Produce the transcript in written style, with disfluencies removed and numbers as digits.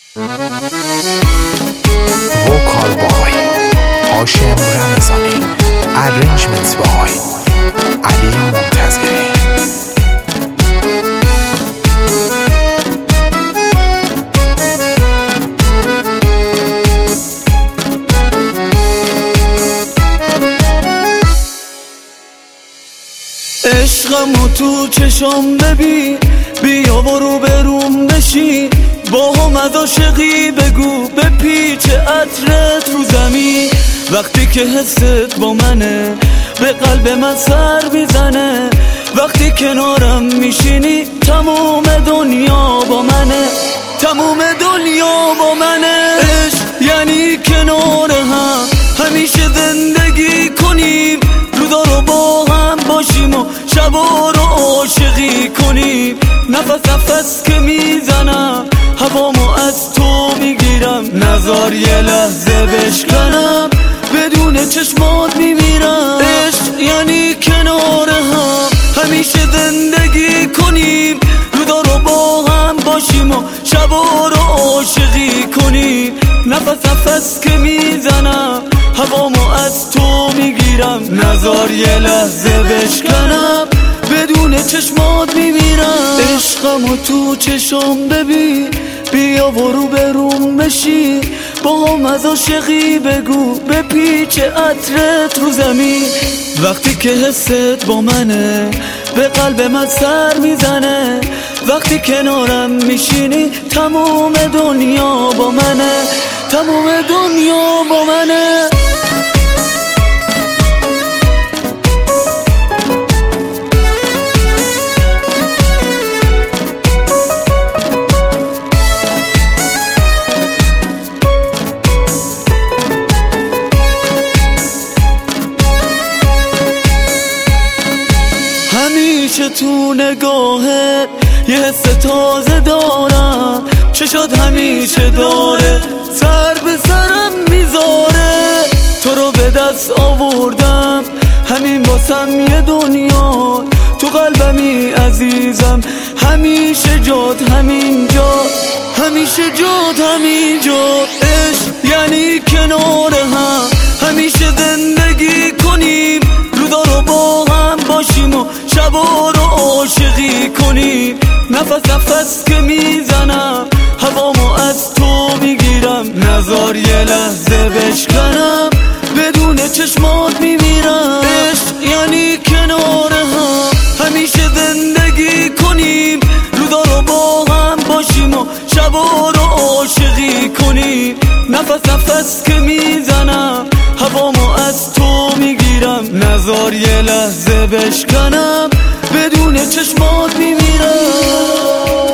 وکال بای هاشم رمضانی، ارنجمنت بای علی منتظری. عشقمو تو چشم ببین، بیا برو بروم بشین، با هم از عاشقی بگو به پیچ عطرت رو زمین. وقتی که حست با منه به قلب من سر میزنه، وقتی کنارم میشینی تموم دنیا با منه، تموم دنیا با منه. عشق یعنی کنار هم همیشه زندگی کنیم، روزا رو با هم باشیم و شبا رو عاشقی کنیم. نفس نفس که میزنم هوامو از تو میگیرم، نزار یه لحظه بشکنم بدون چشمات میمیرم. عشق یعنی کنار هم همیشه زندگی کنیم، روزا رو با هم باشیم و شبا رو عاشقی کنیم. نفس نفس که میزنم هوامو از تو میگیرم، نزار یه لحظه بشکنم بدون چشمات میمیرم. عشقمو تو چشم ببین، بیا برو بروم بشین، با هم از عاشقی بگو به پیچ عطرت رو زمین. وقتی که حست با منه به قلب من سر میزنه، وقتی کنارم میشینی تموم دنیا با منه، تموم دنیا با منه. همیشه تو نگاهت یه حس تازه دارم، چشات همیشه داره سر به سرم میذاره. تو رو به دست آوردم همین واسم یه دنیا، تو قلبمی عزیزم همیشه جات همینجا، همیشه جات همینجا. عشق یعنی کنار هم همیشه زندگی کنیم، روزا رو با هم باشیم و شبا رو عاشقی کنیم. نفس نفس که میزنم هوامو از تو میگیرم، نزار یه لحظه بشکنم بدون چشمات میمیرم. عشق یعنی کنار هم همیشه زندگی کنیم، روزا رو با هم باشیم و شبا رو عاشقی کنیم. نفس نفس که میزنم هوامو از تو میگیرم، نزار یه لحظه بشکنم بدون چشمات میمیرم.